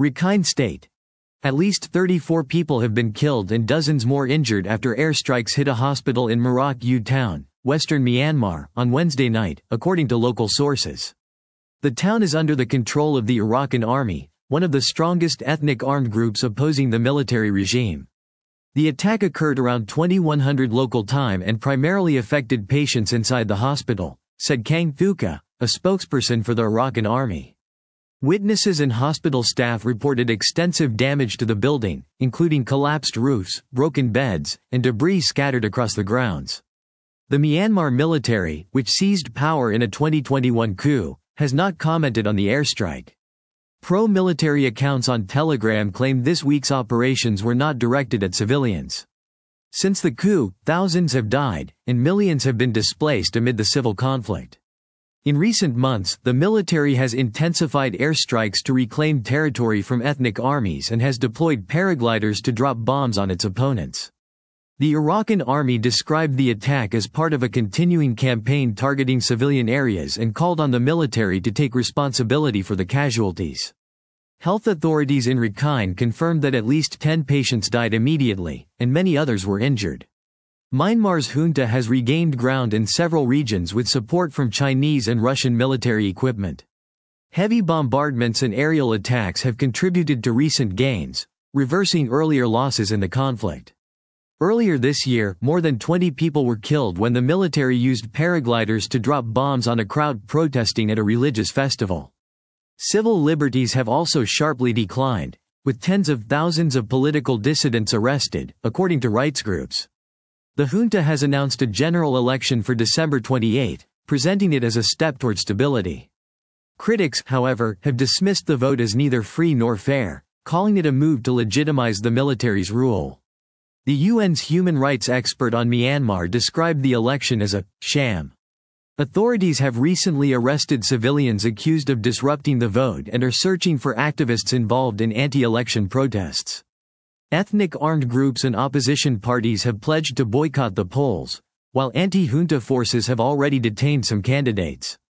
Rakhine State. At least 34 people have been killed and dozens more injured after airstrikes hit a hospital in Marak U town, western Myanmar, on Wednesday night, according to local sources. The town is under the control of the Arakan Army, one of the strongest ethnic armed groups opposing the military regime. The attack occurred around 2100 local time and primarily affected patients inside the hospital, said Kang Thuka, a spokesperson for the Arakan Army. Witnesses and hospital staff reported extensive damage to the building, including collapsed roofs, broken beds, and debris scattered across the grounds. The Myanmar military, which seized power in a 2021 coup, has not commented on the airstrike. Pro-military accounts on Telegram claim this week's operations were not directed at civilians. Since the coup, thousands have died, and millions have been displaced amid the civil conflict. In recent months, the military has intensified airstrikes to reclaim territory from ethnic armies and has deployed paragliders to drop bombs on its opponents. The Arakan Army described the attack as part of a continuing campaign targeting civilian areas and called on the military to take responsibility for the casualties. Health authorities in Rakhine confirmed that at least 10 patients died immediately, and many others were injured. Myanmar's junta has regained ground in several regions with support from Chinese and Russian military equipment. Heavy bombardments and aerial attacks have contributed to recent gains, reversing earlier losses in the conflict. Earlier this year, more than 20 people were killed when the military used paragliders to drop bombs on a crowd protesting at a religious festival. Civil liberties have also sharply declined, with tens of thousands of political dissidents arrested, according to rights groups. The junta has announced a general election for December 28, presenting it as a step toward stability. Critics, however, have dismissed the vote as neither free nor fair, calling it a move to legitimize the military's rule. The UN's human rights expert on Myanmar described the election as a sham. Authorities have recently arrested civilians accused of disrupting the vote and are searching for activists involved in anti-election protests. Ethnic armed groups and opposition parties have pledged to boycott the polls, while anti-junta forces have already detained some candidates.